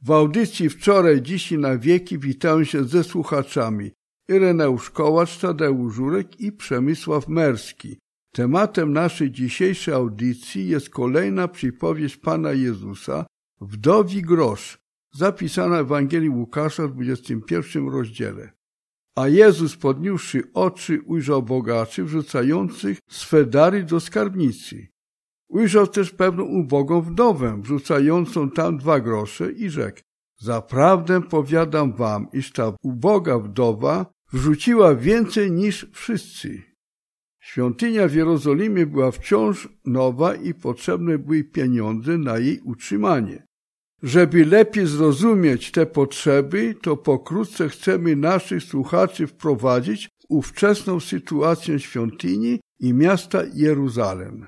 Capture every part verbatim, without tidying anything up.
W audycji Wczoraj, Dziś i na wieki witają się ze słuchaczami Ireneusz Kołacz, Tadeusz Żurek i Przemysław Merski. Tematem naszej dzisiejszej audycji jest kolejna przypowieść Pana Jezusa, Wdowi grosz, zapisana w Ewangelii Łukasza w dwudziestym pierwszym rozdziale. A Jezus, podniósłszy oczy, ujrzał bogaczy wrzucających swe dary do skarbnicy. Ujrzał też pewną ubogą wdowę, wrzucającą tam dwa grosze i rzekł: Zaprawdę powiadam wam, iż ta uboga wdowa wrzuciła więcej niż wszyscy. Świątynia w Jerozolimie była wciąż nowa i potrzebne były pieniądze na jej utrzymanie. Żeby lepiej zrozumieć te potrzeby, to pokrótce chcemy naszych słuchaczy wprowadzić w ówczesną sytuację świątyni i miasta Jeruzalem.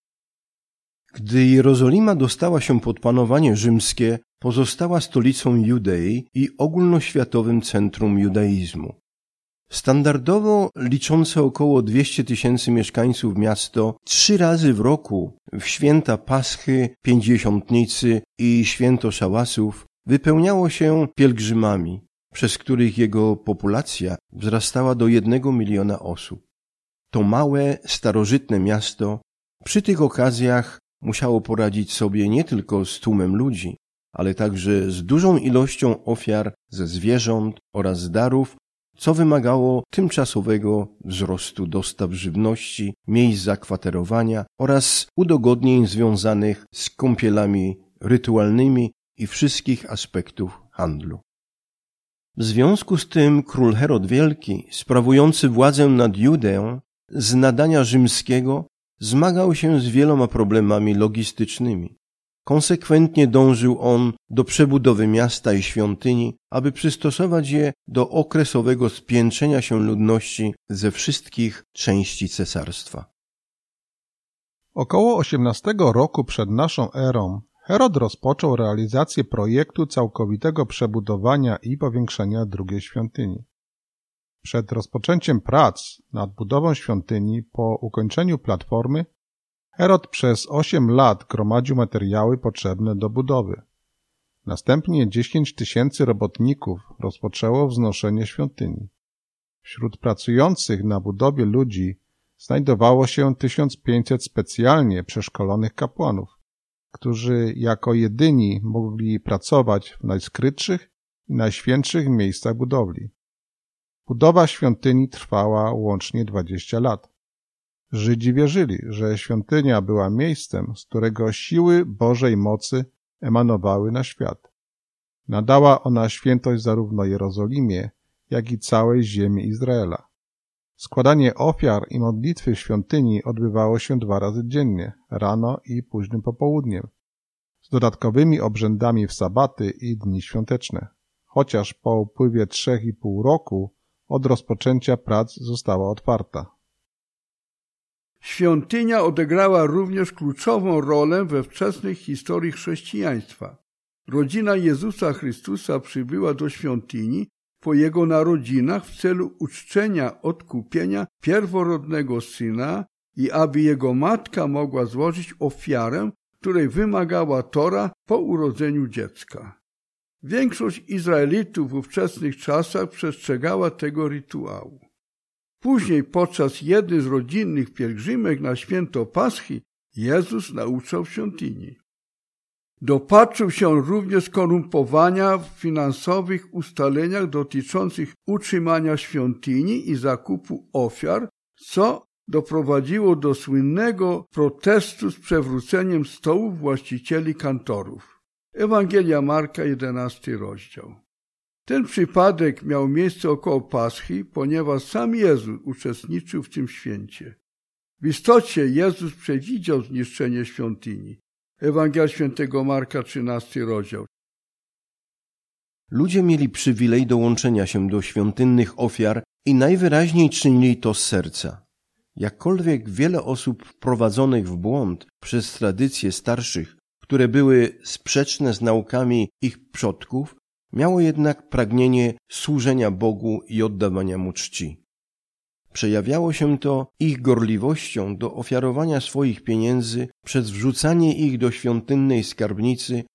Gdy Jerozolima dostała się pod panowanie rzymskie, pozostała stolicą Judei i ogólnoświatowym centrum judaizmu. Standardowo liczące około dwieście tysięcy mieszkańców miasto trzy razy w roku, w święta Paschy, Pięćdziesiątnicy i święto Szałasów, wypełniało się pielgrzymami, przez których jego populacja wzrastała do jednego miliona osób. To małe, starożytne miasto przy tych okazjach musiało poradzić sobie nie tylko z tłumem ludzi, ale także z dużą ilością ofiar ze zwierząt oraz darów, co wymagało tymczasowego wzrostu dostaw żywności, miejsc zakwaterowania oraz udogodnień związanych z kąpielami rytualnymi i wszystkich aspektów handlu. W związku z tym król Herod Wielki, sprawujący władzę nad Judeą, z nadania rzymskiego zmagał się z wieloma problemami logistycznymi. Konsekwentnie dążył on do przebudowy miasta i świątyni, aby przystosować je do okresowego spiętrzenia się ludności ze wszystkich części cesarstwa. Około osiemnastego roku przed naszą erą Herod rozpoczął realizację projektu całkowitego przebudowania i powiększenia drugiej świątyni. Przed rozpoczęciem prac nad budową świątyni po ukończeniu platformy Herod przez osiem lat gromadził materiały potrzebne do budowy. Następnie dziesięć tysięcy robotników rozpoczęło wznoszenie świątyni. Wśród pracujących na budowie ludzi znajdowało się tysiąc pięćset specjalnie przeszkolonych kapłanów, którzy jako jedyni mogli pracować w najskrytszych i najświętszych miejscach budowli. Budowa świątyni trwała łącznie dwadzieścia lat. Żydzi wierzyli, że świątynia była miejscem, z którego siły Bożej mocy emanowały na świat. Nadała ona świętość zarówno Jerozolimie, jak i całej ziemi Izraela. Składanie ofiar i modlitwy w świątyni odbywało się dwa razy dziennie, rano i późnym popołudniem, z dodatkowymi obrzędami w sabaty i dni świąteczne, chociaż po upływie trzech i pół roku od rozpoczęcia prac została otwarta. Świątynia odegrała również kluczową rolę we wczesnej historii chrześcijaństwa. Rodzina Jezusa Chrystusa przybyła do świątyni po Jego narodzinach w celu uczczenia odkupienia pierworodnego Syna i aby Jego matka mogła złożyć ofiarę, której wymagała Tora po urodzeniu dziecka. Większość Izraelitów w ówczesnych czasach przestrzegała tego rytuału. Później podczas jednej z rodzinnych pielgrzymek na święto Paschy Jezus nauczał w świątyni. Dopatrzył się również korumpowania w finansowych ustaleniach dotyczących utrzymania świątyni i zakupu ofiar, co doprowadziło do słynnego protestu z przewróceniem stołów właścicieli kantorów. Ewangelia Marka, jedenasty rozdział. Ten przypadek miał miejsce około Paschy, ponieważ sam Jezus uczestniczył w tym święcie. W istocie Jezus przewidział zniszczenie świątyni. Ewangelia świętego Marka, trzynasty rozdział. Ludzie mieli przywilej dołączenia się do świątynnych ofiar i najwyraźniej czynili to z serca. Jakkolwiek wiele osób wprowadzonych w błąd przez tradycje starszych, które były sprzeczne z naukami ich przodków, miało jednak pragnienie służenia Bogu i oddawania Mu czci. Przejawiało się to ich gorliwością do ofiarowania swoich pieniędzy przez wrzucanie ich do świątynnej skarbnicy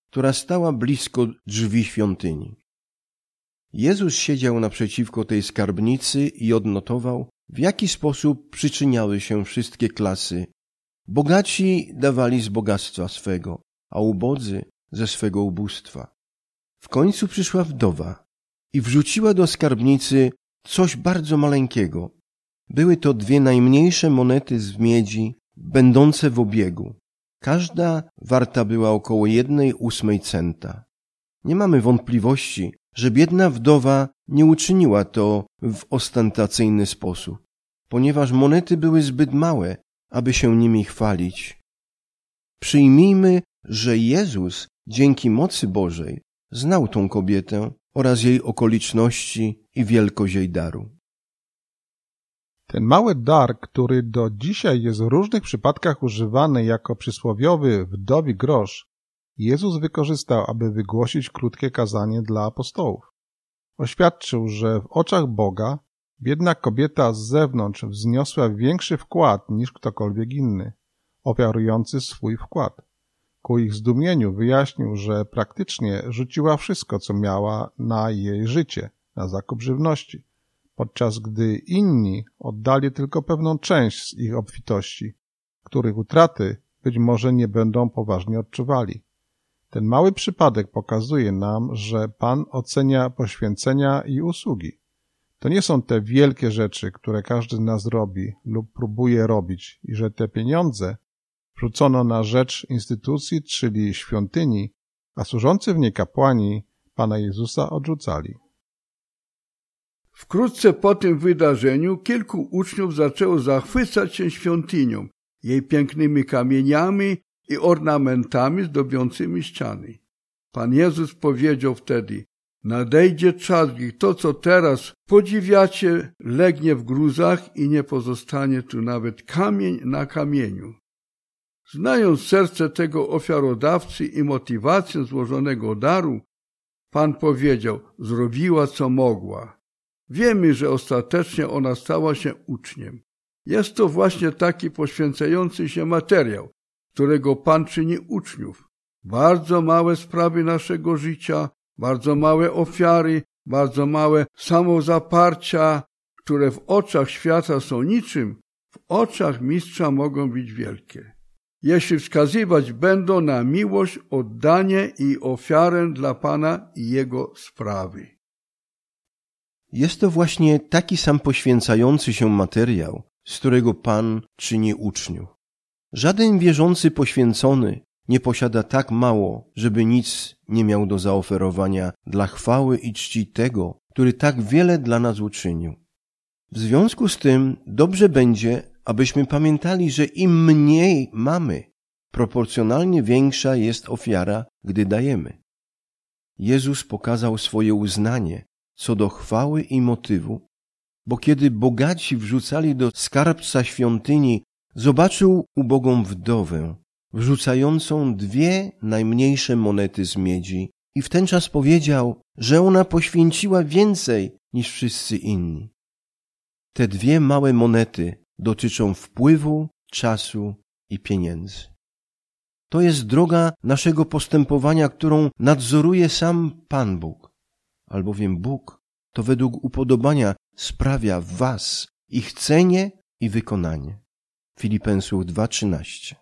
która stała blisko drzwi świątyni. Jezus siedział naprzeciwko tej skarbnicy i odnotował, w jaki sposób przyczyniały się wszystkie klasy. Bogaci dawali z bogactwa swego, a ubodzy ze swego ubóstwa. W końcu przyszła wdowa i wrzuciła do skarbnicy coś bardzo maleńkiego. Były to dwie najmniejsze monety z miedzi, będące w obiegu. Każda warta była około jednej ósmej centa. Nie mamy wątpliwości, że biedna wdowa nie uczyniła to w ostentacyjny sposób, ponieważ monety były zbyt małe, aby się nimi chwalić. Przyjmijmy, że Jezus dzięki mocy Bożej znał tą kobietę oraz jej okoliczności i wielkość jej daru. Ten mały dar, który do dzisiaj jest w różnych przypadkach używany jako przysłowiowy wdowi grosz, Jezus wykorzystał, aby wygłosić krótkie kazanie dla apostołów. Oświadczył, że w oczach Boga biedna kobieta z zewnątrz wzniosła większy wkład niż ktokolwiek inny, ofiarujący swój wkład. Ku ich zdumieniu wyjaśnił, że praktycznie rzuciła wszystko, co miała na jej życie, na zakup żywności, podczas gdy inni oddali tylko pewną część z ich obfitości, których utraty być może nie będą poważnie odczuwali. Ten mały przypadek pokazuje nam, że Pan ocenia poświęcenia i usługi. To nie są te wielkie rzeczy, które każdy z nas robi lub próbuje robić i że te pieniądze rzucono na rzecz instytucji, czyli świątyni, a służący w niej kapłani Pana Jezusa odrzucali. Wkrótce po tym wydarzeniu kilku uczniów zaczęło zachwycać się świątynią, jej pięknymi kamieniami i ornamentami zdobiącymi ściany. Pan Jezus powiedział wtedy: nadejdzie czas, gdy to, co teraz podziwiacie, legnie w gruzach i nie pozostanie tu nawet kamień na kamieniu. Znając serce tego ofiarodawcy i motywację złożonego daru, Pan powiedział: zrobiła, co mogła. Wiemy, że ostatecznie ona stała się uczniem. Jest to właśnie taki poświęcający się materiał, którego Pan czyni uczniów. Bardzo małe sprawy naszego życia, bardzo małe ofiary, bardzo małe samozaparcia, które w oczach świata są niczym, w oczach Mistrza mogą być wielkie. Jeśli wskazywać będą na miłość, oddanie i ofiarę dla Pana i Jego sprawy. Jest to właśnie taki sam poświęcający się materiał, z którego Pan czyni uczniów. Żaden wierzący poświęcony nie posiada tak mało, żeby nic nie miał do zaoferowania dla chwały i czci tego, który tak wiele dla nas uczynił. W związku z tym dobrze będzie, abyśmy pamiętali, że im mniej mamy, proporcjonalnie większa jest ofiara, gdy dajemy. Jezus pokazał swoje uznanie co do chwały i motywu, bo kiedy bogaci wrzucali do skarbca świątyni, zobaczył ubogą wdowę, wrzucającą dwie najmniejsze monety z miedzi i w ten czas powiedział, że ona poświęciła więcej niż wszyscy inni. Te dwie małe monety dotyczą wpływu, czasu i pieniędzy. To jest droga naszego postępowania, którą nadzoruje sam Pan Bóg, albowiem Bóg to według upodobania sprawia w was ich chcenie i wykonanie. Filipensów dwa trzynaście.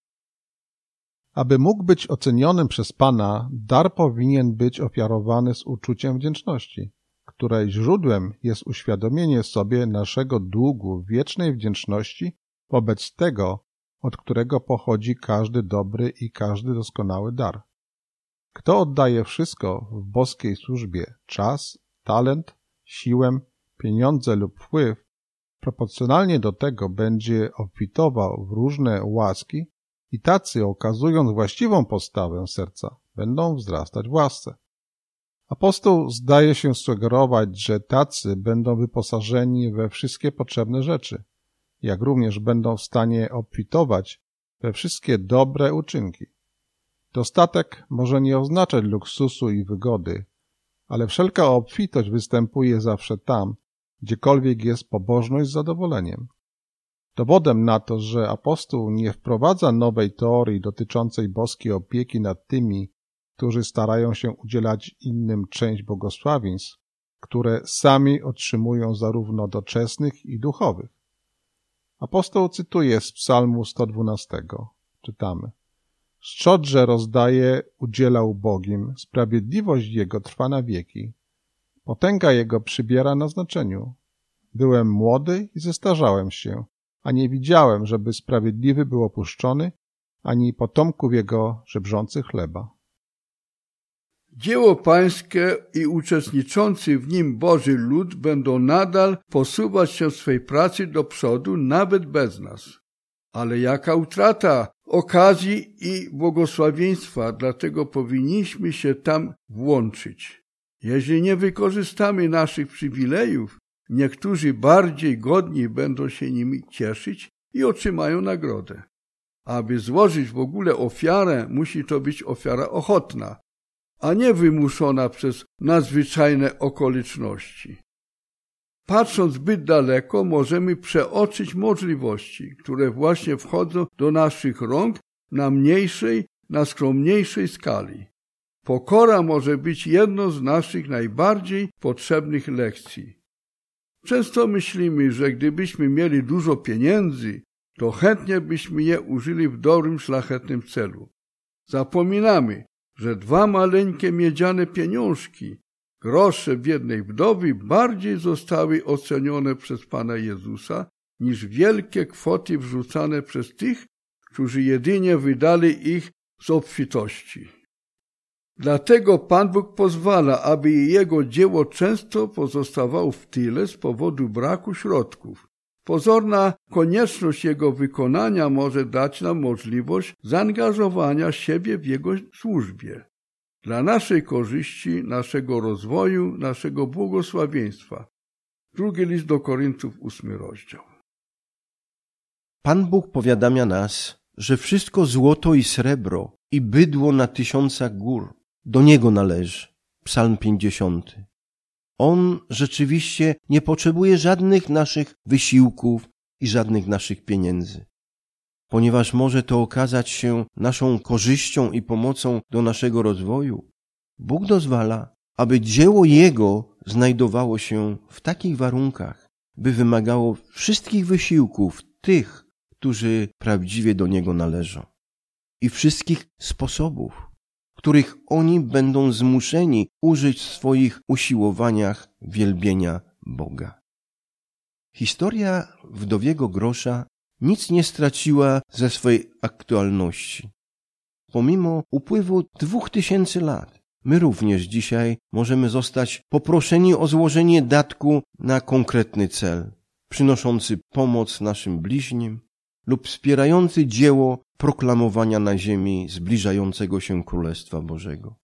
Aby mógł być ocenionym przez Pana, dar powinien być ofiarowany z uczuciem wdzięczności, której źródłem jest uświadomienie sobie naszego długu wiecznej wdzięczności wobec tego, od którego pochodzi każdy dobry i każdy doskonały dar. Kto oddaje wszystko w boskiej służbie, czas, talent, siłę, pieniądze lub wpływ, proporcjonalnie do tego będzie obfitował w różne łaski i tacy, okazując właściwą postawę serca, będą wzrastać w łasce. Apostoł zdaje się sugerować, że tacy będą wyposażeni we wszystkie potrzebne rzeczy, jak również będą w stanie obfitować we wszystkie dobre uczynki. Dostatek może nie oznaczać luksusu i wygody, ale wszelka obfitość występuje zawsze tam, gdziekolwiek jest pobożność z zadowoleniem. Dowodem na to, że apostoł nie wprowadza nowej teorii dotyczącej boskiej opieki nad tymi, którzy starają się udzielać innym część błogosławieństw, które sami otrzymują zarówno doczesnych i duchowych. Apostoł cytuje z Psalmu sto dwunastego. Czytamy: Szczodrze rozdaje, udziela ubogim, sprawiedliwość Jego trwa na wieki. Potęga Jego przybiera na znaczeniu. Byłem młody i zestarzałem się, a nie widziałem, żeby sprawiedliwy był opuszczony, ani potomków Jego żebrzący chleba. Dzieło pańskie i uczestniczący w nim Boży lud będą nadal posuwać się w swej pracy do przodu, nawet bez nas. Ale jaka utrata okazji i błogosławieństwa, dlatego powinniśmy się tam włączyć. Jeżeli nie wykorzystamy naszych przywilejów, niektórzy bardziej godni będą się nimi cieszyć i otrzymają nagrodę. Aby złożyć w ogóle ofiarę, musi to być ofiara ochotna, a nie wymuszona przez nadzwyczajne okoliczności. Patrząc zbyt daleko, możemy przeoczyć możliwości, które właśnie wchodzą do naszych rąk na mniejszej, na skromniejszej skali. Pokora może być jedną z naszych najbardziej potrzebnych lekcji. Często myślimy, że gdybyśmy mieli dużo pieniędzy, to chętnie byśmy je użyli w dobrym, szlachetnym celu. Zapominamy, że dwa maleńkie miedziane pieniążki, grosze biednej wdowy, bardziej zostały ocenione przez Pana Jezusa niż wielkie kwoty wrzucane przez tych, którzy jedynie wydali ich z obfitości. Dlatego Pan Bóg pozwala, aby Jego dzieło często pozostawało w tyle z powodu braku środków. Pozorna konieczność Jego wykonania może dać nam możliwość zaangażowania siebie w Jego służbie. Dla naszej korzyści, naszego rozwoju, naszego błogosławieństwa. Drugi list do Koryntiów, ósmy rozdział. Pan Bóg powiadamia nas, że wszystko złoto i srebro i bydło na tysiącach gór do Niego należy. Psalm pięćdziesiąty. On rzeczywiście nie potrzebuje żadnych naszych wysiłków i żadnych naszych pieniędzy, ponieważ może to okazać się naszą korzyścią i pomocą do naszego rozwoju. Bóg dozwala, aby dzieło Jego znajdowało się w takich warunkach, by wymagało wszystkich wysiłków tych, którzy prawdziwie do Niego należą, i wszystkich sposobów, których oni będą zmuszeni użyć w swoich usiłowaniach wielbienia Boga. Historia wdowiego grosza nic nie straciła ze swej aktualności. Pomimo upływu dwóch tysięcy lat, my również dzisiaj możemy zostać poproszeni o złożenie datku na konkretny cel, przynoszący pomoc naszym bliźnim lub wspierający dzieło proklamowania na ziemi zbliżającego się Królestwa Bożego.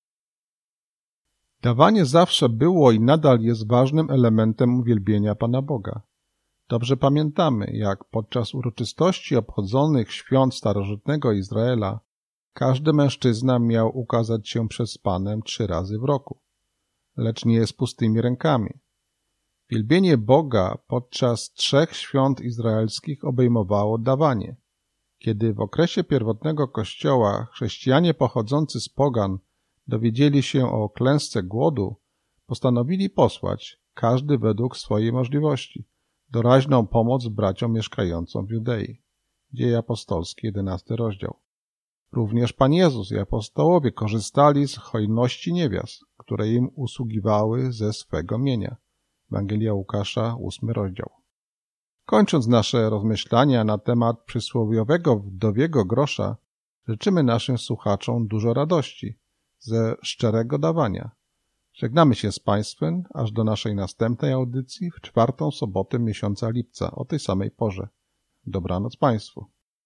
Dawanie zawsze było i nadal jest ważnym elementem uwielbienia Pana Boga. Dobrze pamiętamy, jak podczas uroczystości obchodzonych świąt starożytnego Izraela każdy mężczyzna miał ukazać się przed Panem trzy razy w roku, lecz nie z pustymi rękami. Wielbienie Boga podczas trzech świąt izraelskich obejmowało dawanie. Kiedy w okresie pierwotnego Kościoła chrześcijanie pochodzący z pogan dowiedzieli się o klęsce głodu, postanowili posłać, każdy według swojej możliwości, doraźną pomoc braciom mieszkającym w Judei. Dzieje apostolskie, jedenasty rozdział. Również Pan Jezus i apostołowie korzystali z hojności niewiast, które im usługiwały ze swego mienia. Ewangelia Łukasza, ósmy rozdział. Kończąc nasze rozmyślania na temat przysłowiowego wdowiego grosza, życzymy naszym słuchaczom dużo radości ze szczerego dawania. Żegnamy się z Państwem aż do naszej następnej audycji w czwartą sobotę miesiąca lipca o tej samej porze. Dobranoc Państwu.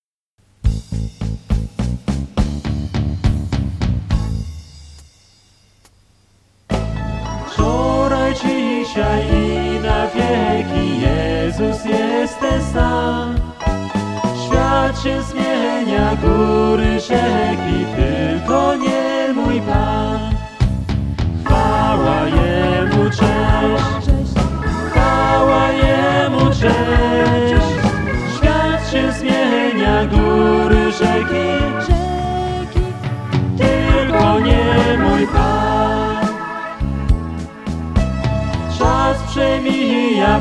Wczoraj, dzisiaj i na wieki Jezus jest ten sam. Świat się zmienia, góry, rzeki, tylko nie mój Pan. Chwała Jemu, cześć, chwała Jemu, cześć. Świat się zmienia, góry, rzeki, tylko nie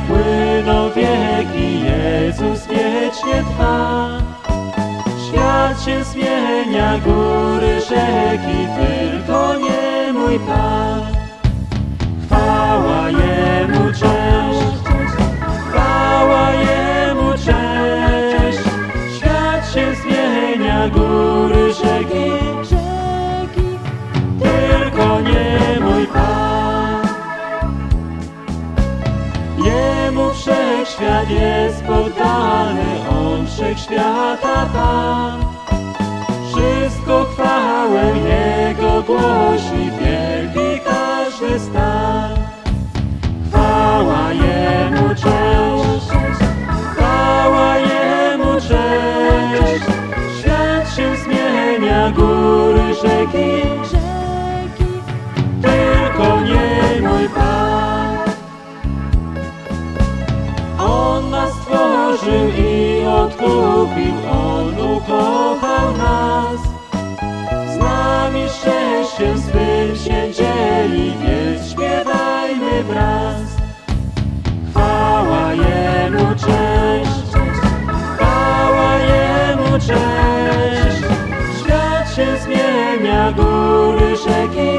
płyną wieki, Jezus wiecznie trwa. Świat się zmienia, góry, rzeki, tylko nie mój Pan. Chwała Jemu, cześć, chwała Jemu, cześć. Świat się zmienia, góry, rzeki, tylko nie mój Pan. Jemu wszechświat jest poddany, On wszechświata Pan. Wszystko chwałę Jego głosi, wielki każdy stan. Chwała Jemu, cześć, chwała Jemu, cześć. Świat się zmienia, góry, rzeki, tylko nie mój Pan. On nas stworzył i odkupił, On ukochał nas. Z nami szczęściem swym się dzieli, więc śpiewajmy wraz. Chwała Jemu, cześć, chwała Jemu, cześć. Świat się zmienia, góry, rzeki,